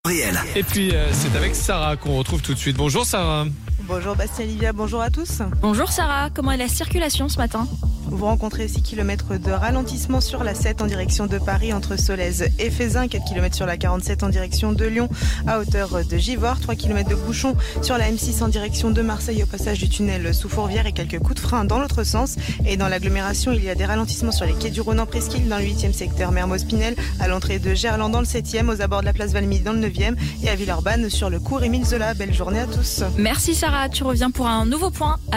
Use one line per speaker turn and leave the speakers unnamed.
Réel.
Et puis c'est avec Sarah qu'on retrouve tout de suite. Bonjour Sarah.
Bonjour Bastien Livia, bonjour à tous.
Bonjour Sarah, comment est la circulation ce matin ?
Vous rencontrez 6 km de ralentissement sur la 7 en direction de Paris entre Solèze et Fézin, 4 km sur la 47 en direction de Lyon à hauteur de Givors, 3 km de bouchons sur la M6 en direction de Marseille au passage du tunnel sous Fourvière et quelques coups de frein dans l'autre sens. Et dans l'agglomération, il y a des ralentissements sur les quais du Rhône en Presqu'île dans le 8e secteur Mermoz-Pinel, à l'entrée de Gerland dans le 7e, aux abords de la place Valmy dans le 9e et à Villeurbanne sur le cours Émile Zola. Belle journée à tous.
Merci Sarah, tu reviens pour un nouveau point.